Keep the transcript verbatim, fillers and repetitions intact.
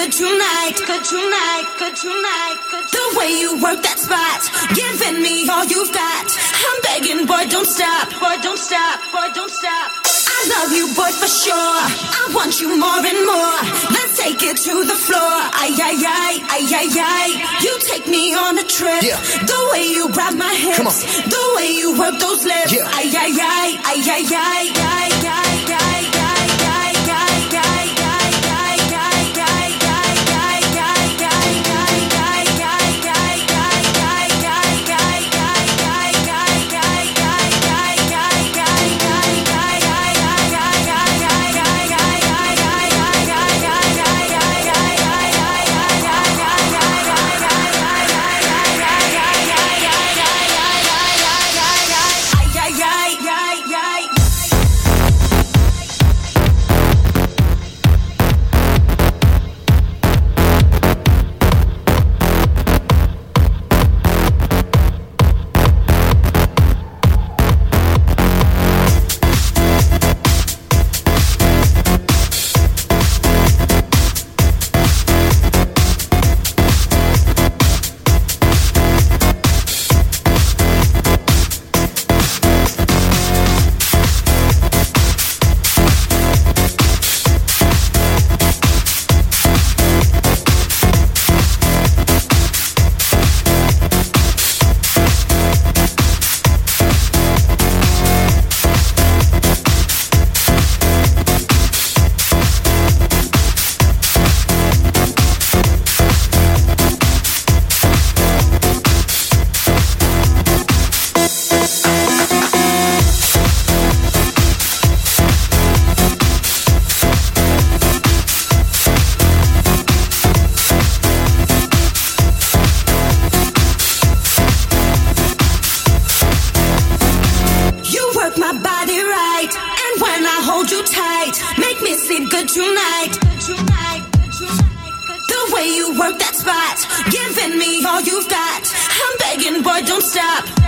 good tonight, good tonight, good tonight, good. The way you work that spot, giving me all you've got. I'm begging, boy, don't stop, boy, don't stop, boy, don't stop. I love you, boy, for sure. I want you more and more. Let's take it to the floor. Ay, ay, ay, ay, ay, ay. You take me on a trip. Yeah. The way you grab my hips. Come on. The way you work those lips. Yeah. Ay, ay, ay, ay, ay, ay, ay, ay, ay, ay. The way you work that spot, giving me all you've got. I'm begging, boy, don't stop.